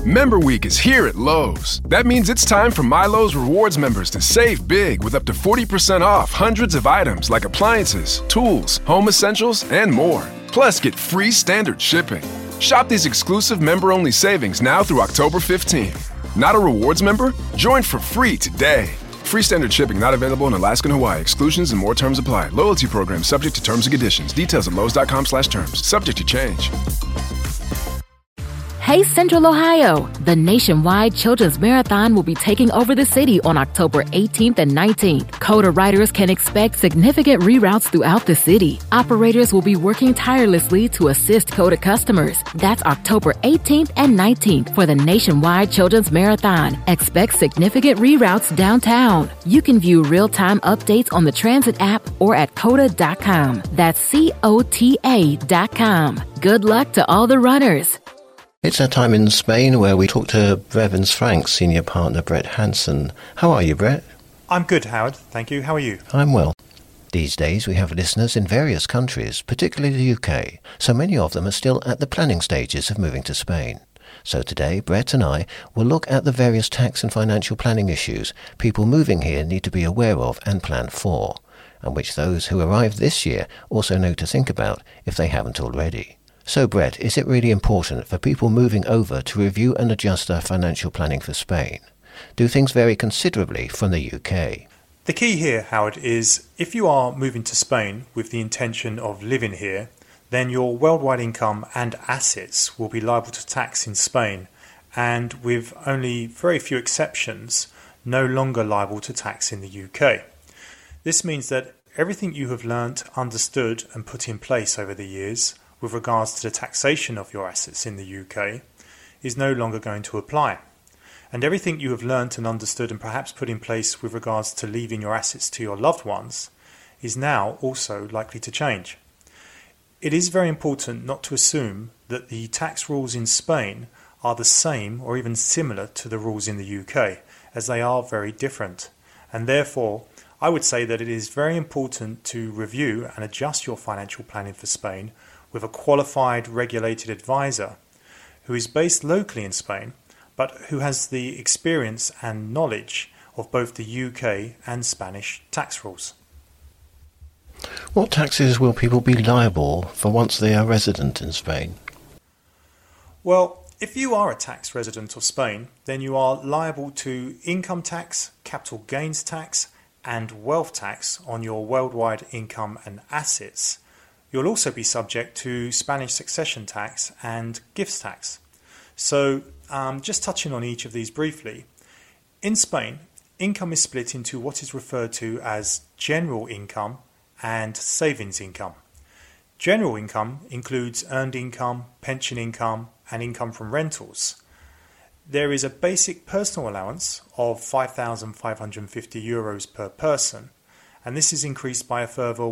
Member Week is here at Lowe's. That means it's time for MyLowe's Rewards members to save big with up to 40% off hundreds of items like appliances, tools, home essentials, and more. Plus, get free standard shipping. Shop these exclusive member-only savings now through October 15th. Not a rewards member? Join for free today. Free standard shipping not available in Alaska and Hawaii. Exclusions and more terms apply. Loyalty program subject to terms and conditions. Details at lowes.com/terms. Subject to change. Hey Central Ohio! The nationwide Children's Marathon will be taking over the city on October 18th and 19th. CODA riders can expect significant reroutes throughout the city. Operators will be working tirelessly to assist CODA customers. That's October 18th and 19th for the nationwide Children's Marathon. Expect significant reroutes downtown. You can view real-time updates on the Transit app or at COTA.com. That's COTA.com. Good luck to all the runners. It's that time in Spain where we talk to Brevins Frank senior partner Brett Hanson. How are you, Brett? I'm good, Howard. Thank you. How are you? I'm well. These days we have listeners in various countries, particularly the UK, so many of them are still at the planning stages of moving to Spain. So today, Brett and I will look at the various tax and financial planning issues people moving here need to be aware of and plan for, and which those who arrive this year also know to think about if they haven't already. So, Brett, is it really important for people moving over to review and adjust their financial planning for Spain? Do things vary considerably from the UK? The key here, Howard, is if you are moving to Spain with the intention of living here, then your worldwide income and assets will be liable to tax in Spain, and with only very few exceptions, no longer liable to tax in the UK. This means that everything you have learnt, understood and put in place over the years with regards to the taxation of your assets in the UK is no longer going to apply. And everything you have learnt and understood and perhaps put in place with regards to leaving your assets to your loved ones is now also likely to change. It is very important not to assume that the tax rules in Spain are the same or even similar to the rules in the UK, as they are very different. And therefore, I would say that it is very important to review and adjust your financial planning for Spain with a qualified regulated advisor who is based locally in Spain, but who has the experience and knowledge of both the UK and Spanish tax rules. What taxes will people be liable for once they are resident in Spain? Well, if you are a tax resident of Spain, then you are liable to income tax, capital gains tax, and wealth tax on your worldwide income and assets. You'll also be subject to Spanish succession tax and gifts tax. So, just touching on each of these briefly. In Spain, income is split into what is referred to as general income and savings income. General income includes earned income, pension income, and income from rentals. There is a basic personal allowance of €5,550 per person, and this is increased by a further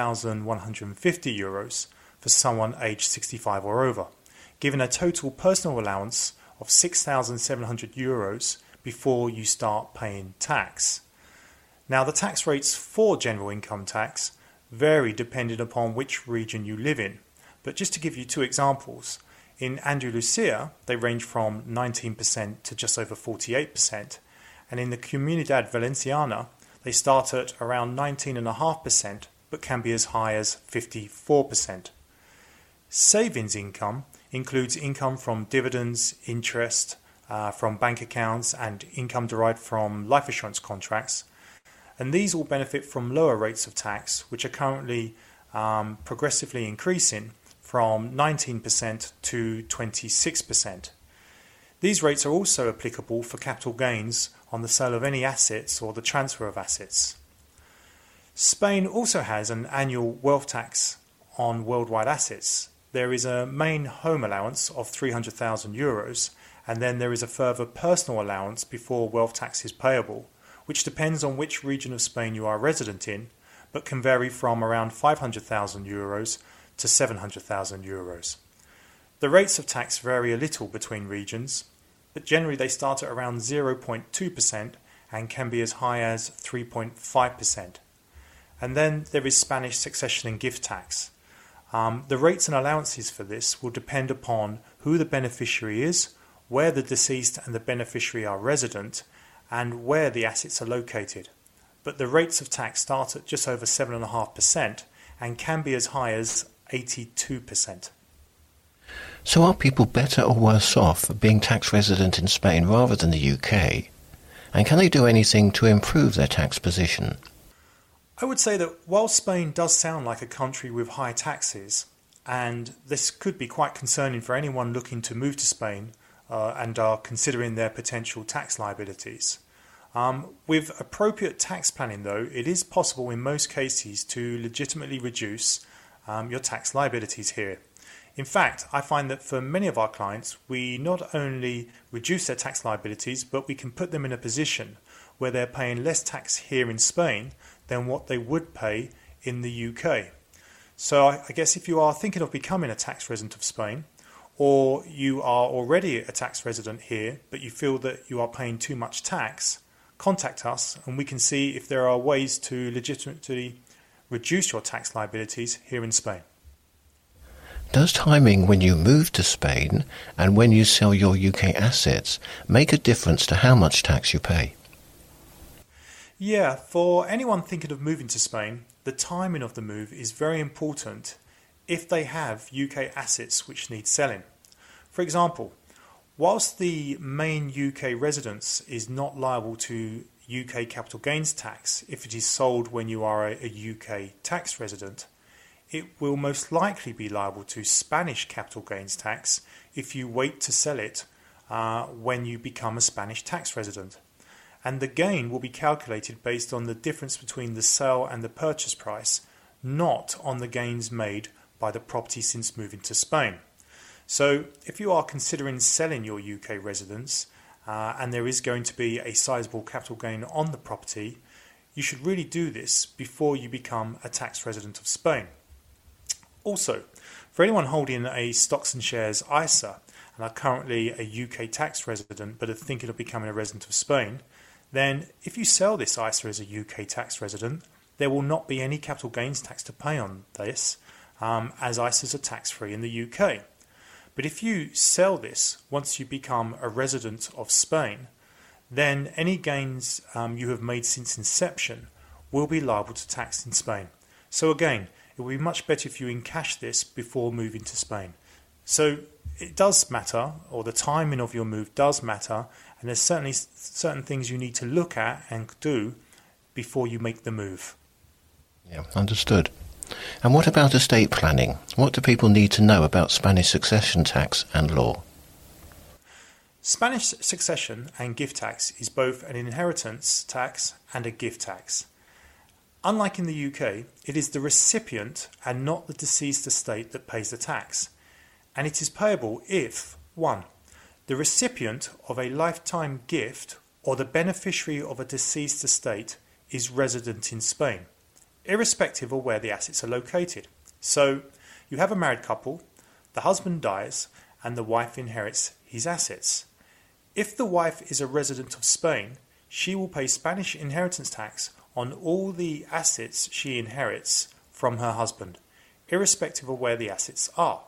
€1,150 for someone aged 65 or over, giving a total personal allowance of €6,700 before you start paying tax. Now, the tax rates for general income tax vary depending upon which region you live in, but just to give you two examples, in Andalusia they range from 19% to just over 48%, and in the Comunidad Valenciana they start at around 19.5% but can be as high as 54%. Savings income includes income from dividends, interest from bank accounts and income derived from life assurance contracts, and these all benefit from lower rates of tax which are currently progressively increasing from 19% to 26%. These rates are also applicable for capital gains on the sale of any assets or the transfer of assets. Spain also has an annual wealth tax on worldwide assets. There is a main home allowance of €300,000, and then there is a further personal allowance before wealth tax is payable, which depends on which region of Spain you are resident in, but can vary from around €500,000 to €700,000. The rates of tax vary a little between regions, but generally they start at around 0.2% and can be as high as 3.5%. And then there is Spanish succession and gift tax. The rates and allowances for this will depend upon who the beneficiary is, where the deceased and the beneficiary are resident, and where the assets are located. But the rates of tax start at just over 7.5% and can be as high as 82%. So are people better or worse off being tax resident in Spain rather than the UK? And can they do anything to improve their tax position? I would say that while Spain does sound like a country with high taxes, and this could be quite concerning for anyone looking to move to Spain and are considering their potential tax liabilities. With appropriate tax planning, though, it is possible in most cases to legitimately reduce your tax liabilities here. In fact, I find that for many of our clients, we not only reduce their tax liabilities, but we can put them in a position where they're paying less tax here in Spain than what they would pay in the UK. So I guess if you are thinking of becoming a tax resident of Spain, or you are already a tax resident here, but you feel that you are paying too much tax, contact us and we can see if there are ways to legitimately reduce your tax liabilities here in Spain. Does timing when you move to Spain and when you sell your UK assets make a difference to how much tax you pay? Yeah, for anyone thinking of moving to Spain, the timing of the move is very important if they have UK assets which need selling. For example, whilst the main UK residence is not liable to UK capital gains tax if it is sold when you are a UK tax resident, it will most likely be liable to Spanish capital gains tax if you wait to sell it when you become a Spanish tax resident. And the gain will be calculated based on the difference between the sale and the purchase price, not on the gains made by the property since moving to Spain. So if you are considering selling your UK residence and there is going to be a sizable capital gain on the property, you should really do this before you become a tax resident of Spain. Also, for anyone holding a stocks and shares ISA and are currently a UK tax resident but are thinking of becoming a resident of Spain, then if you sell this ISA as a UK tax resident, there will not be any capital gains tax to pay on this, as ISAs are tax-free in the UK. But if you sell this once you become a resident of Spain, then any gains you have made since inception will be liable to tax in Spain. So again, it will be much better if you encash this before moving to Spain. So it does matter, or the timing of your move does matter, and there's certainly certain things you need to look at and do before you make the move. Yeah, understood. And what about estate planning? What do people need to know about Spanish succession tax and law? Spanish succession and gift tax is both an inheritance tax and a gift tax. Unlike in the UK, it is the recipient and not the deceased estate that pays the tax, and it is payable if 1. The recipient of a lifetime gift or the beneficiary of a deceased estate is resident in Spain, irrespective of where the assets are located. So, you have a married couple, the husband dies, and the wife inherits his assets. If the wife is a resident of Spain, she will pay Spanish inheritance tax on all the assets she inherits from her husband, irrespective of where the assets are.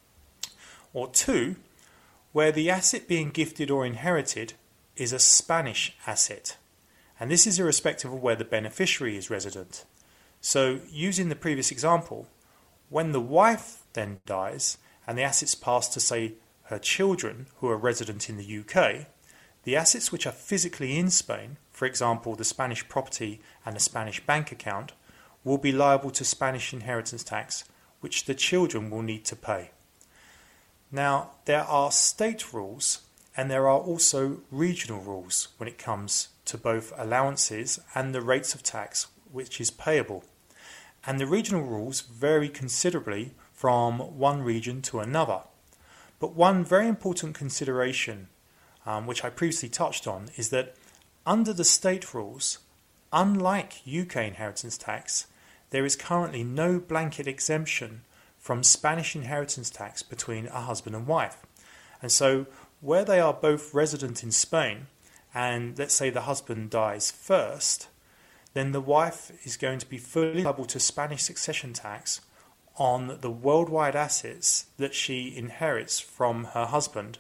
Or 2, where the asset being gifted or inherited is a Spanish asset, and this is irrespective of where the beneficiary is resident. So, using the previous example, when the wife then dies and the assets pass to, say, her children who are resident in the UK, the assets which are physically in Spain, for example the Spanish property and the Spanish bank account, will be liable to Spanish inheritance tax, which the children will need to pay. Now, there are state rules and there are also regional rules when it comes to both allowances and the rates of tax which is payable. And the regional rules vary considerably from one region to another. But one very important consideration, which I previously touched on, is that under the state rules, unlike UK inheritance tax, there is currently no blanket exemption from Spanish inheritance tax between a husband and wife. And so, where they are both resident in Spain, and let's say the husband dies first, then the wife is going to be fully liable to Spanish succession tax on the worldwide assets that she inherits from her husband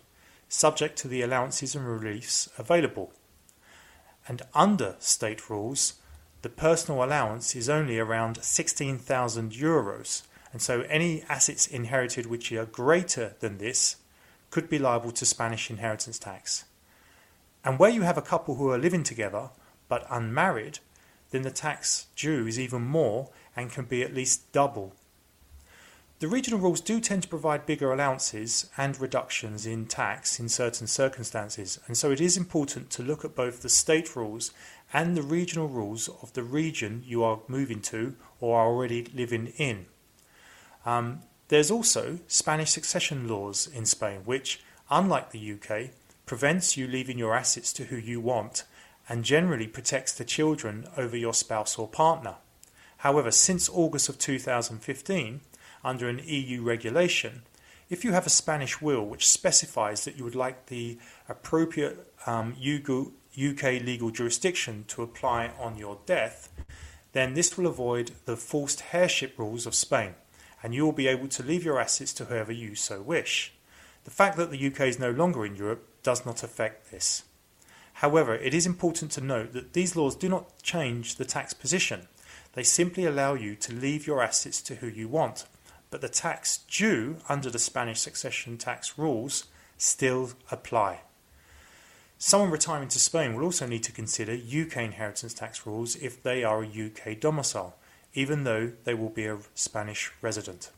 subject to the allowances and reliefs available. And under state rules, the personal allowance is only around 16,000 euros, and so any assets inherited which are greater than this could be liable to Spanish inheritance tax. And where you have a couple who are living together but unmarried, then the tax due is even more and can be at least double. The regional rules do tend to provide bigger allowances and reductions in tax in certain circumstances, and so it is important to look at both the state rules and the regional rules of the region you are moving to or are already living in. There's also Spanish succession laws in Spain, which, unlike the UK, prevents you leaving your assets to who you want and generally protects the children over your spouse or partner. However, since August of 2015, under an EU regulation, if you have a Spanish will which specifies that you would like the appropriate UK legal jurisdiction to apply on your death, then this will avoid the forced heirship rules of Spain, and you will be able to leave your assets to whoever you so wish. The fact that the UK is no longer in Europe does not affect this. However, it is important to note that these laws do not change the tax position. They simply allow you to leave your assets to who you want, but the tax due under the Spanish succession tax rules still apply. Someone retiring to Spain will also need to consider UK inheritance tax rules if they are a UK domicile, even though they will be a Spanish resident.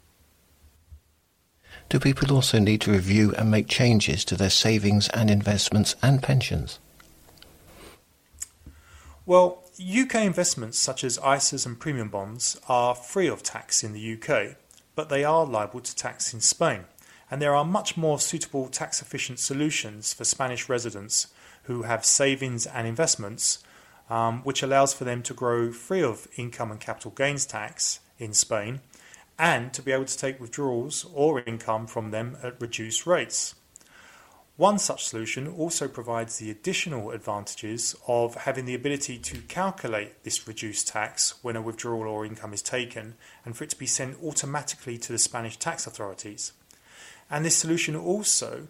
Do people also need to review and make changes to their savings and investments and pensions? Well, UK investments such as ISAs and premium bonds are free of tax in the UK, but they are liable to tax in Spain, and there are much more suitable tax-efficient solutions for Spanish residents who have savings and investments, which allows for them to grow free of income and capital gains tax in Spain, and to be able to take withdrawals or income from them at reduced rates. One such solution also provides the additional advantages of having the ability to calculate this reduced tax when a withdrawal or income is taken, and for it to be sent automatically to the Spanish tax authorities. And this solution also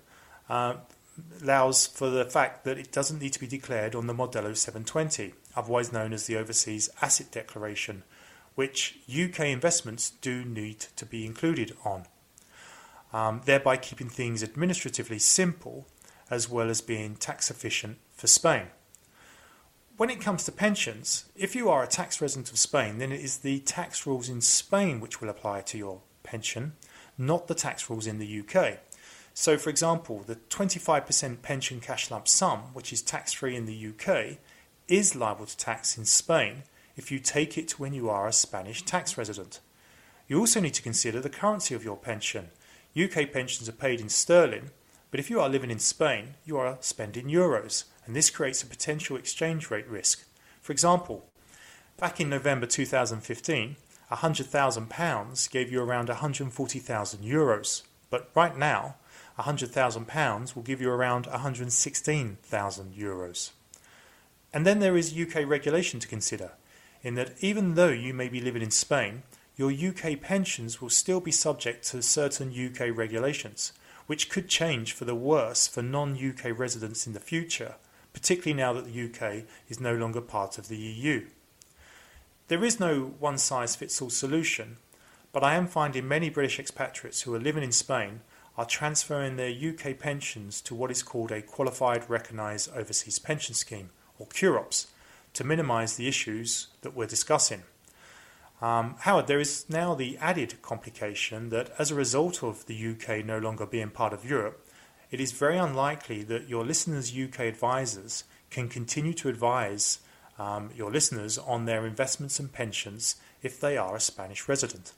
allows for the fact that it doesn't need to be declared on the Modelo 720, otherwise known as the Overseas Asset Declaration, which UK investments do need to be included on. Thereby keeping things administratively simple as well as being tax efficient for Spain. When it comes to pensions, if you are a tax resident of Spain, then it is the tax rules in Spain which will apply to your pension, not the tax rules in the UK. So, for example, the 25% pension cash lump sum, which is tax-free in the UK, is liable to tax in Spain if you take it when you are a Spanish tax resident. You also need to consider the currency of your pension. UK pensions are paid in sterling, but if you are living in Spain, you are spending euros, and this creates a potential exchange rate risk. For example, back in November 2015, £100,000 gave you around 140,000 euros, but right now, £100,000 will give you around 116,000 euros. And then there is UK regulation to consider, in that even though you may be living in Spain, your UK pensions will still be subject to certain UK regulations, which could change for the worse for non-UK residents in the future, particularly now that the UK is no longer part of the EU. There is no one-size-fits-all solution, but I am finding many British expatriates who are living in Spain are transferring their UK pensions to what is called a Qualified Recognised Overseas Pension Scheme, or QROPS, to minimise the issues that we're discussing. However, there is now the added complication that as a result of the UK no longer being part of Europe, it is very unlikely that your listeners' UK advisors can continue to advise your listeners on their investments and pensions if they are a Spanish resident.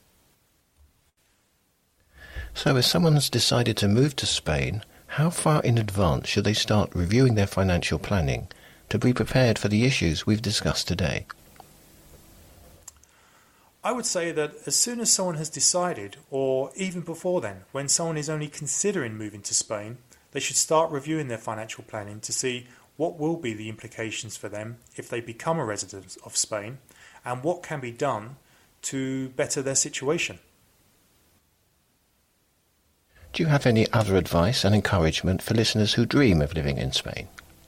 So if someone has decided to move to Spain, how far in advance should they start reviewing their financial planning to be prepared for the issues we've discussed today? I would say that as soon as someone has decided, or even before then, when someone is only considering moving to Spain, they should start reviewing their financial planning to see what will be the implications for them if they become a resident of Spain, and what can be done to better their situation. Do you have any other advice and encouragement for listeners who dream of living in Spain?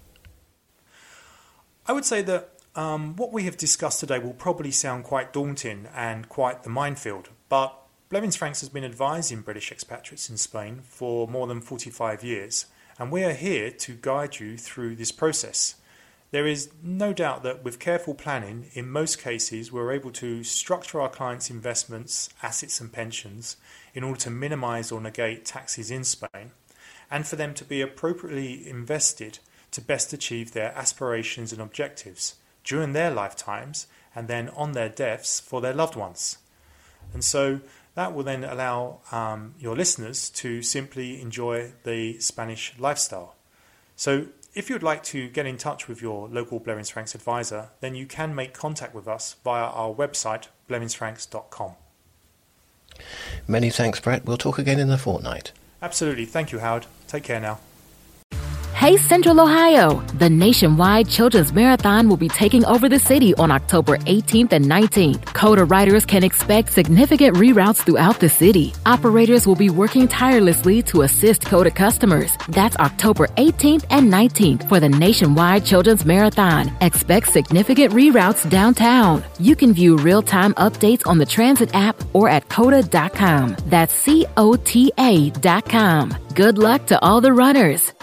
I would say that what we have discussed today will probably sound quite daunting and quite the minefield, but Blevins Franks has been advising British expatriates in Spain for more than 45 years, and we are here to guide you through this process. There is no doubt that with careful planning, in most cases, we're able to structure our clients' investments, assets and pensions in order to minimise or negate taxes in Spain, and for them to be appropriately invested to best achieve their aspirations and objectives during their lifetimes and then on their deaths for their loved ones. And so that will then allow your listeners to simply enjoy the Spanish lifestyle. So if you'd like to get in touch with your local Blevins Franks advisor, then you can make contact with us via our website, blevinsfranks.com. Many thanks, Brett. We'll talk again in a fortnight. Absolutely. Thank you, Howard. Take care now. Hey Central Ohio! The nationwide Children's Marathon will be taking over the city on October 18th and 19th. CODA riders can expect significant reroutes throughout the city. Operators will be working tirelessly to assist CODA customers. That's October 18th and 19th for the nationwide Children's Marathon. Expect significant reroutes downtown. You can view real-time updates on the Transit app or at COTA.com. That's COTA.com. Good luck to all the runners.